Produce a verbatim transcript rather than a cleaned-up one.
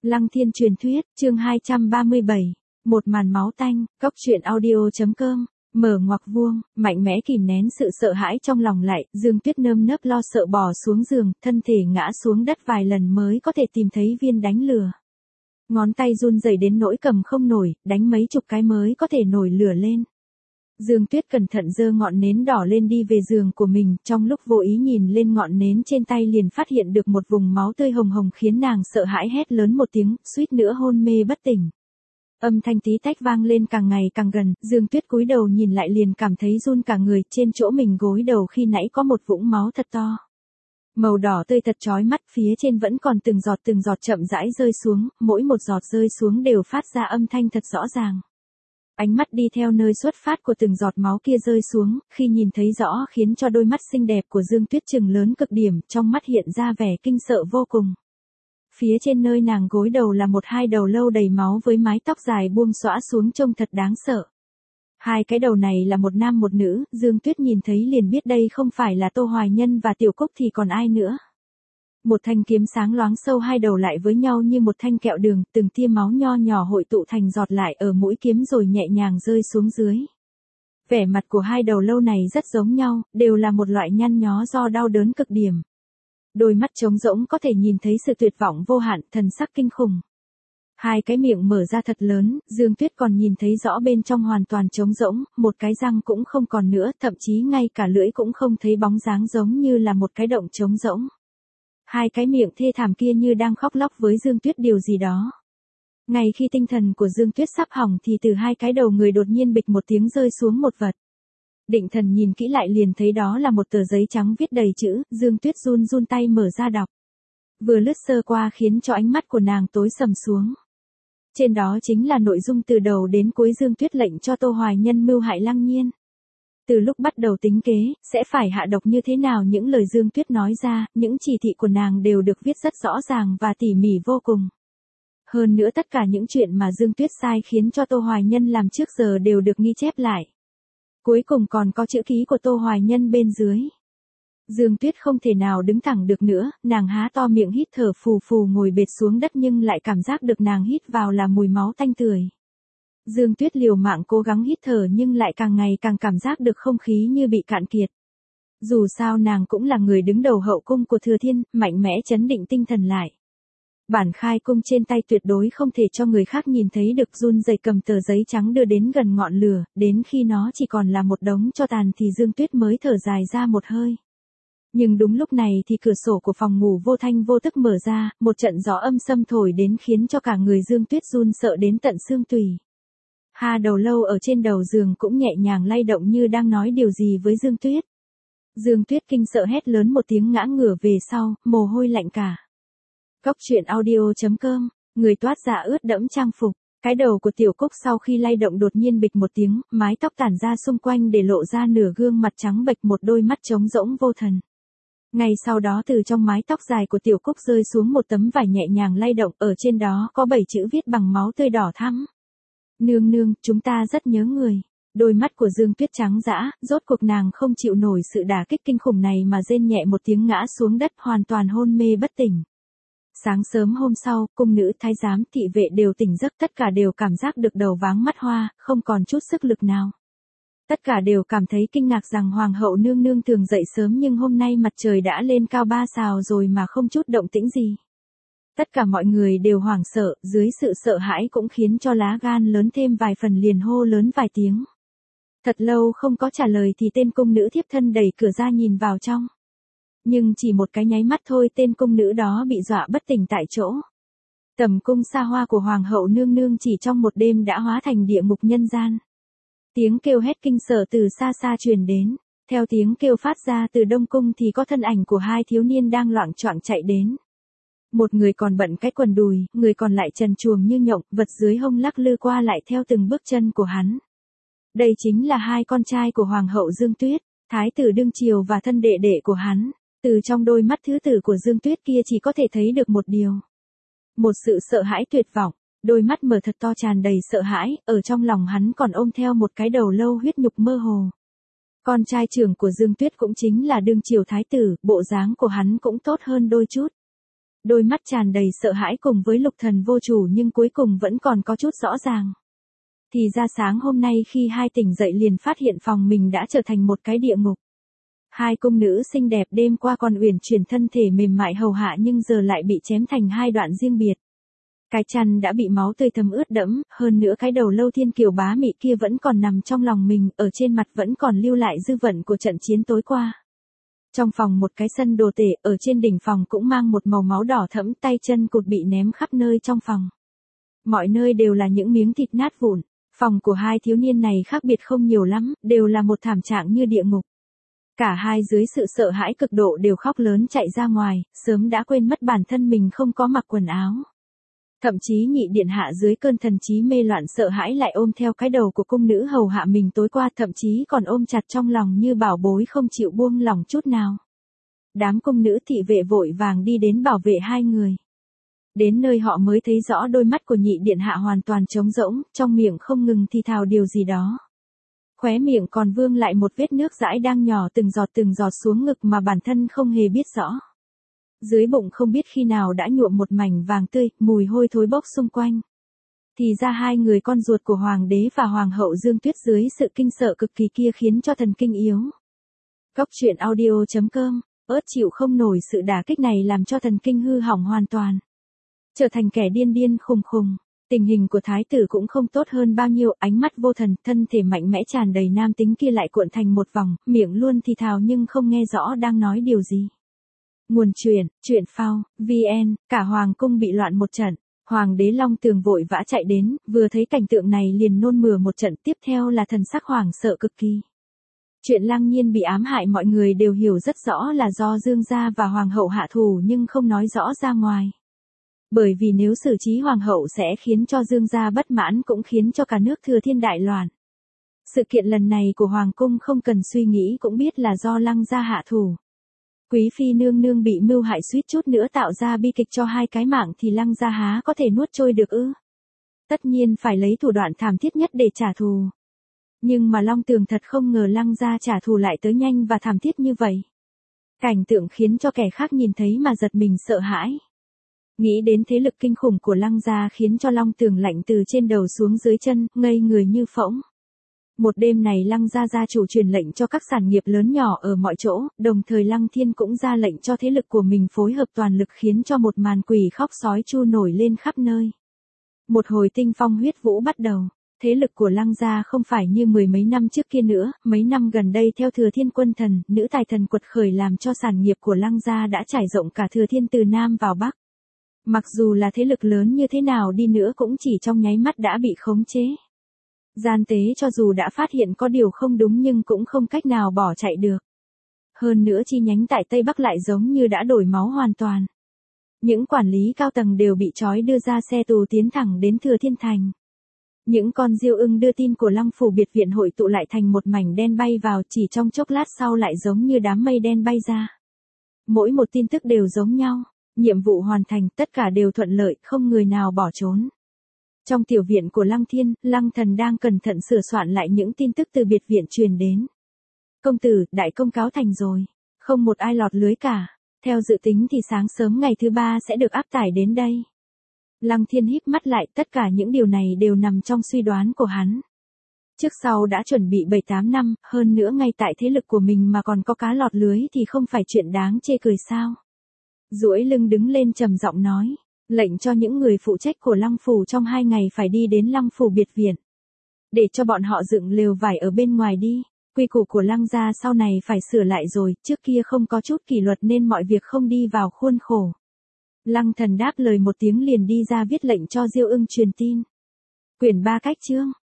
Lăng Thiên truyền thuyết, chương hai trăm ba mươi bảy, một màn máu tanh, cốc truyện audio.com, mở ngoặc vuông, mạnh mẽ kìm nén sự sợ hãi trong lòng lại, Dương Tuyết nơm nớp lo sợ bò xuống giường, thân thể ngã xuống đất vài lần mới có thể tìm thấy viên đánh lửa. Ngón tay run rẩy đến nỗi cầm không nổi, đánh mấy chục cái mới có thể nổi lửa lên. Dương Tuyết cẩn thận giơ ngọn nến đỏ lên đi về giường của mình, trong lúc vô ý nhìn lên ngọn nến trên tay liền phát hiện được một vùng máu tươi hồng hồng khiến nàng sợ hãi hét lớn một tiếng, suýt nữa hôn mê bất tỉnh. Âm thanh tí tách vang lên càng ngày càng gần, Dương Tuyết cúi đầu nhìn lại liền cảm thấy run cả người, trên chỗ mình gối đầu khi nãy có một vũng máu thật to. Màu đỏ tươi thật chói mắt, phía trên vẫn còn từng giọt từng giọt chậm rãi rơi xuống, mỗi một giọt rơi xuống đều phát ra âm thanh thật rõ ràng. Ánh mắt đi theo nơi xuất phát của từng giọt máu kia rơi xuống, khi nhìn thấy rõ khiến cho đôi mắt xinh đẹp của Dương Tuyết trừng lớn cực điểm, trong mắt hiện ra vẻ kinh sợ vô cùng. Phía trên nơi nàng gối đầu là một hai đầu lâu đầy máu với mái tóc dài buông xõa xuống trông thật đáng sợ. Hai cái đầu này là một nam một nữ, Dương Tuyết nhìn thấy liền biết đây không phải là Tô Hoài Nhân và Tiểu Cúc thì còn ai nữa. Một thanh kiếm sáng loáng sâu hai đầu lại với nhau như một thanh kẹo đường, từng tia máu nho nhỏ hội tụ thành giọt lại ở mũi kiếm rồi nhẹ nhàng rơi xuống dưới. Vẻ mặt của hai đầu lâu này rất giống nhau, đều là một loại nhăn nhó do đau đớn cực điểm. Đôi mắt trống rỗng có thể nhìn thấy sự tuyệt vọng vô hạn, thần sắc kinh khủng. Hai cái miệng mở ra thật lớn, Dương Tuyết còn nhìn thấy rõ bên trong hoàn toàn trống rỗng, một cái răng cũng không còn nữa, thậm chí ngay cả lưỡi cũng không thấy bóng dáng, giống như là một cái động trống rỗng. Hai cái miệng thê thảm kia như đang khóc lóc với Dương Tuyết điều gì đó. Ngay khi tinh thần của Dương Tuyết sắp hỏng thì từ hai cái đầu người đột nhiên bịch một tiếng rơi xuống một vật. Định thần nhìn kỹ lại liền thấy đó là một tờ giấy trắng viết đầy chữ, Dương Tuyết run run tay mở ra đọc. Vừa lướt sơ qua khiến cho ánh mắt của nàng tối sầm xuống. Trên đó chính là nội dung từ đầu đến cuối Dương Tuyết lệnh cho Tô Hoài Nhân mưu hại Lăng Nhiên. Từ lúc bắt đầu tính kế, sẽ phải hạ độc như thế nào, những lời Dương Tuyết nói ra, những chỉ thị của nàng đều được viết rất rõ ràng và tỉ mỉ vô cùng. Hơn nữa tất cả những chuyện mà Dương Tuyết sai khiến cho Tô Hoài Nhân làm trước giờ đều được ghi chép lại. Cuối cùng còn có chữ ký của Tô Hoài Nhân bên dưới. Dương Tuyết không thể nào đứng thẳng được nữa, nàng há to miệng hít thở phù phù ngồi bệt xuống đất nhưng lại cảm giác được nàng hít vào là mùi máu tanh tưởi. Dương Tuyết liều mạng cố gắng hít thở nhưng lại càng ngày càng cảm giác được không khí như bị cạn kiệt. Dù sao nàng cũng là người đứng đầu hậu cung của Thừa Thiên, mạnh mẽ trấn định tinh thần lại. Bản khai cung trên tay tuyệt đối không thể cho người khác nhìn thấy được, run rẩy cầm tờ giấy trắng đưa đến gần ngọn lửa, đến khi nó chỉ còn là một đống tro tàn thì Dương Tuyết mới thở dài ra một hơi. Nhưng đúng lúc này thì cửa sổ của phòng ngủ vô thanh vô tức mở ra, một trận gió âm xâm thổi đến khiến cho cả người Dương Tuyết run sợ đến tận xương tủy. Hà đầu lâu ở trên đầu giường cũng nhẹ nhàng lay động như đang nói điều gì với Dương Tuyết. Dương Tuyết kinh sợ hét lớn một tiếng ngã ngửa về sau, mồ hôi lạnh cả. Cốc truyện audio.com, người toát ra ướt đẫm trang phục. Cái đầu của Tiểu Cúc sau khi lay động đột nhiên bịch một tiếng, mái tóc tản ra xung quanh để lộ ra nửa gương mặt trắng bệch, một đôi mắt trống rỗng vô thần. Ngay sau đó từ trong mái tóc dài của Tiểu Cúc rơi xuống một tấm vải nhẹ nhàng lay động, ở trên đó có bảy chữ viết bằng máu tươi đỏ thắm. Nương nương, chúng ta rất nhớ người. Đôi mắt của Dương Tuyết trắng dã, rốt cuộc nàng không chịu nổi sự đả kích kinh khủng này mà rên nhẹ một tiếng ngã xuống đất hoàn toàn hôn mê bất tỉnh. Sáng sớm hôm sau, cung nữ, thái giám, thị vệ đều tỉnh giấc, tất cả đều cảm giác được đầu váng mắt hoa, không còn chút sức lực nào. Tất cả đều cảm thấy kinh ngạc rằng Hoàng hậu nương nương thường dậy sớm nhưng hôm nay mặt trời đã lên cao ba sào rồi mà không chút động tĩnh gì. Tất cả mọi người đều hoảng sợ, dưới sự sợ hãi cũng khiến cho lá gan lớn thêm vài phần, liền hô lớn vài tiếng. Thật lâu không có trả lời thì tên cung nữ thiếp thân đẩy cửa ra nhìn vào trong. Nhưng chỉ một cái nháy mắt thôi tên cung nữ đó bị dọa bất tỉnh tại chỗ. Tầm cung xa hoa của Hoàng hậu nương nương chỉ trong một đêm đã hóa thành địa ngục nhân gian. Tiếng kêu hét kinh sợ từ xa xa truyền đến. Theo tiếng kêu phát ra từ Đông Cung thì có thân ảnh của hai thiếu niên đang loạng choạng chạy đến. Một người còn bận cái quần đùi, người còn lại trần truồng như nhộng, vật dưới hông lắc lư qua lại theo từng bước chân của hắn. Đây chính là hai con trai của Hoàng hậu Dương Tuyết, Thái tử đương triều và thân đệ đệ của hắn. Từ trong đôi mắt thứ tử của Dương Tuyết kia chỉ có thể thấy được một điều. Một sự sợ hãi tuyệt vọng, đôi mắt mở thật to tràn đầy sợ hãi, ở trong lòng hắn còn ôm theo một cái đầu lâu huyết nhục mơ hồ. Con trai trưởng của Dương Tuyết cũng chính là đương triều thái tử, bộ dáng của hắn cũng tốt hơn đôi chút. đôi mắt tràn đầy sợ hãi cùng với lục thần vô chủ nhưng cuối cùng vẫn còn có chút rõ ràng. Thì ra sáng hôm nay khi hai tỉnh dậy liền phát hiện phòng mình đã trở thành một cái địa ngục. Hai cung nữ xinh đẹp đêm qua còn uyển chuyển thân thể mềm mại hầu hạ nhưng giờ lại bị chém thành hai đoạn riêng biệt. Cái chăn đã bị máu tươi thấm ướt đẫm, hơn nữa cái đầu lâu thiên kiều bá mị kia vẫn còn nằm trong lòng mình, ở trên mặt vẫn còn lưu lại dư vận của trận chiến tối qua. Trong phòng một cái sân đồ tể, ở trên đỉnh phòng cũng mang một màu máu đỏ thẫm, tay chân cụt bị ném khắp nơi trong phòng. Mọi nơi đều là những miếng thịt nát vụn. Phòng của hai thiếu niên này khác biệt không nhiều lắm, đều là một thảm trạng như địa ngục. Cả hai dưới sự sợ hãi cực độ đều khóc lớn chạy ra ngoài, sớm đã quên mất bản thân mình không có mặc quần áo. Thậm chí nhị điện hạ dưới cơn thần trí mê loạn sợ hãi lại ôm theo cái đầu của cung nữ hầu hạ mình tối qua, thậm chí còn ôm chặt trong lòng như bảo bối không chịu buông lỏng chút nào. Đám cung nữ thị vệ vội vàng đi đến bảo vệ hai người. Đến nơi họ mới thấy rõ đôi mắt của nhị điện hạ hoàn toàn trống rỗng, trong miệng không ngừng thì thào điều gì đó. Khóe miệng còn vương lại một vết nước dãi đang nhỏ từng giọt từng giọt xuống ngực mà bản thân không hề biết rõ. Dưới bụng không biết khi nào đã nhuộm một mảnh vàng tươi, mùi hôi thối bốc xung quanh. Thì ra hai người con ruột của hoàng đế và hoàng hậu Dương Tuyết dưới sự kinh sợ cực kỳ kia khiến cho thần kinh yếu. Góc truyện audio chấm com, ớt chịu không nổi sự đả kích này làm cho thần kinh hư hỏng hoàn toàn. Trở thành kẻ điên điên khùng khùng. Tình hình của thái tử cũng không tốt hơn bao nhiêu, ánh mắt vô thần, thân thể mạnh mẽ tràn đầy nam tính kia lại cuộn thành một vòng, miệng luôn thì thào nhưng không nghe rõ đang nói điều gì. Nguồn truyện, truyện phao, vn, cả hoàng cung bị loạn một trận. Hoàng đế Long Tường vội vã chạy đến, vừa thấy cảnh tượng này liền nôn mửa một trận, tiếp theo là thần sắc hoảng sợ cực kỳ. Chuyện Lăng Nhiên bị ám hại mọi người đều hiểu rất rõ là do Dương gia và hoàng hậu hạ thủ nhưng không nói rõ ra ngoài. Bởi vì nếu xử trí hoàng hậu sẽ khiến cho Dương gia bất mãn cũng khiến cho cả nước Thừa Thiên đại loạn. Sự kiện lần này của hoàng cung không cần suy nghĩ cũng biết là do Lăng gia hạ thủ. Quý phi nương nương bị mưu hại suýt chút nữa tạo ra bi kịch cho hai cái mạng thì Lăng gia há có thể nuốt trôi được ư? Tất nhiên phải lấy thủ đoạn thảm thiết nhất để trả thù. Nhưng mà Long Tường thật không ngờ Lăng gia trả thù lại tới nhanh và thảm thiết như vậy. Cảnh tượng khiến cho kẻ khác nhìn thấy mà giật mình sợ hãi. Nghĩ đến thế lực kinh khủng của Lăng gia khiến cho Long Tường lạnh từ trên đầu xuống dưới chân, ngây người như phỗng. Một đêm này Lăng gia gia chủ truyền lệnh cho các sản nghiệp lớn nhỏ ở mọi chỗ, đồng thời Lăng Thiên cũng ra lệnh cho thế lực của mình phối hợp toàn lực khiến cho một màn quỷ khóc sói chu nổi lên khắp nơi. Một hồi tinh phong huyết vũ bắt đầu. Thế lực của Lăng gia không phải như mười mấy năm trước kia nữa, mấy năm gần đây theo Thừa Thiên quân thần, nữ tài thần quật khởi làm cho sản nghiệp của Lăng gia đã trải rộng cả Thừa Thiên từ Nam vào Bắc. Mặc dù là thế lực lớn như thế nào đi nữa cũng chỉ trong nháy mắt đã bị khống chế. Gian tế cho dù đã phát hiện có điều không đúng nhưng cũng không cách nào bỏ chạy được. Hơn nữa chi nhánh tại Tây Bắc lại giống như đã đổi máu hoàn toàn. Những quản lý cao tầng đều bị trói đưa ra xe tù tiến thẳng đến Thừa Thiên Thành. Những con diêu ưng đưa tin của Lăng phủ biệt viện hội tụ lại thành một mảnh đen bay vào, chỉ trong chốc lát sau lại giống như đám mây đen bay ra. Mỗi một tin tức đều giống nhau, nhiệm vụ hoàn thành, tất cả đều thuận lợi, không người nào bỏ trốn. Trong tiểu viện của Lăng Thiên, Lăng Thần đang cẩn thận sửa soạn lại những tin tức từ biệt viện truyền đến. Công tử, đại công cáo thành rồi, không một ai lọt lưới cả. Theo dự tính thì sáng sớm ngày thứ ba sẽ được áp tải đến đây. Lăng Thiên híp mắt lại, tất cả những điều này đều nằm trong suy đoán của hắn. Trước sau đã chuẩn bị bảy tám năm, hơn nữa ngay tại thế lực của mình mà còn có cá lọt lưới thì không phải chuyện đáng chê cười sao. Duỗi lưng đứng lên trầm giọng nói, lệnh cho những người phụ trách của Lăng phủ trong hai ngày phải đi đến Lăng phủ biệt viện. Để cho bọn họ dựng lều vải ở bên ngoài đi, quy củ của Lăng gia sau này phải sửa lại rồi, trước kia không có chút kỷ luật nên mọi việc không đi vào khuôn khổ. Lăng Thần đáp lời một tiếng liền đi ra viết lệnh cho Diêu Ưng truyền tin. Quyển ba cách chương,